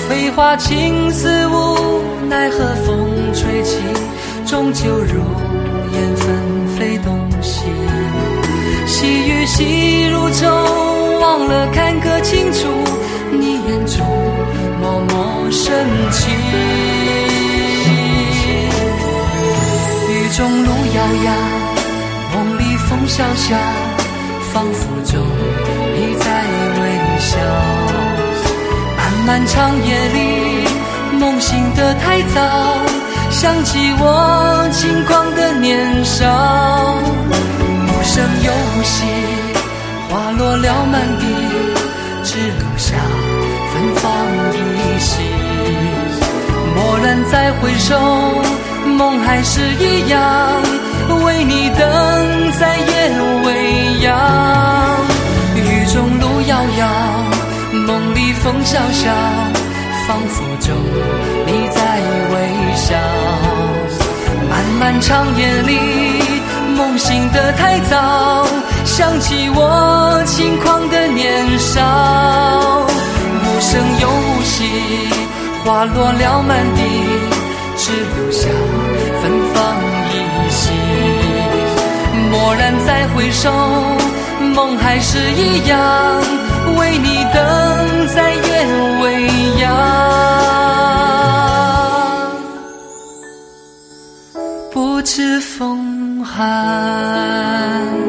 飞花情丝无奈何风吹起，终究如烟纷飞东西。细雨细如舟，忘了看个清楚，你眼中默默深情。雨中路遥遥，梦里风萧萧，仿佛中你在微笑。漫长夜里，梦醒得太早，想起我轻狂的年少。无声又无息，花落了满地，只留下芬芳依稀。蓦然再回首，梦还是一样，为你等在夜未央。雨中路遥遥，梦里风萧萧，仿佛中你在微笑。漫漫长夜里，梦醒得太早，想起我轻狂的年少。无声又无息，花落了满地，只留下芬芳依稀。蓦然再回首，梦还是一样，为你等在夜未央。不知风寒。